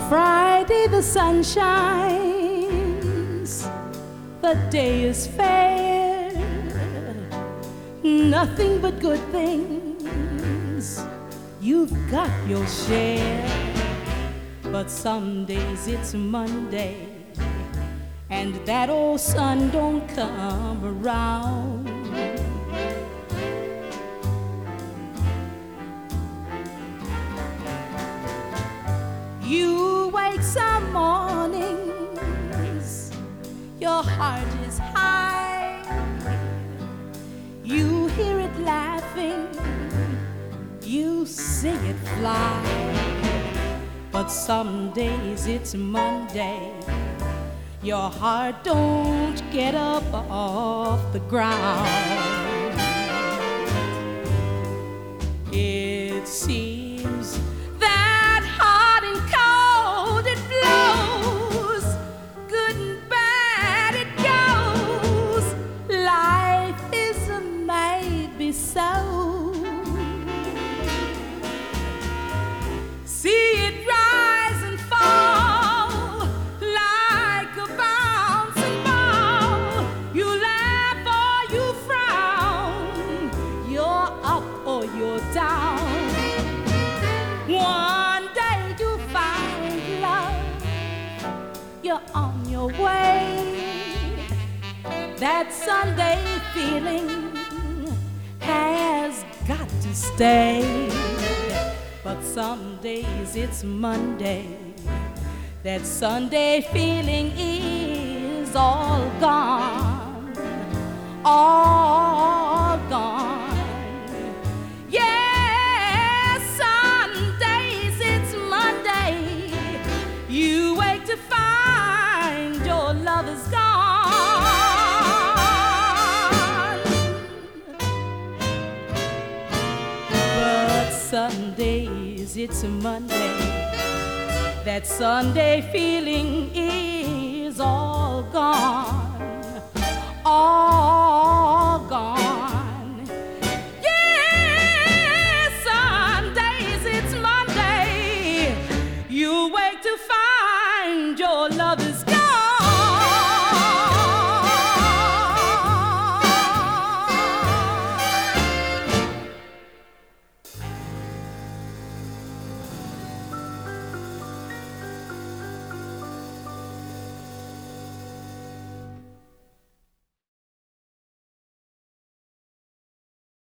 Friday the sun shines, the day is fair, nothing but good things, you've got your share. But some days it's Monday, and that old sun don't come around. You wake some mornings, your heart is high, you hear it laughing, you see it fly. But some days it's Monday, your heart don't get up off the ground. It seems that hot and cold it blows, good and bad it goes. Life is a maybe so. See it rise and fall like a bouncing ball. You laugh or you frown, you're up or you're down. One day you find love, you're on your way. That Sunday feeling has got to stay. But some days it's Monday, that Sunday feeling is all gone, all gone. Yeah, some days it's Monday, you wake to find your love is gone. But some days it's a Monday, that Sunday feeling is all gone, all gone. Yeah, some days it's Monday, you wake to find your love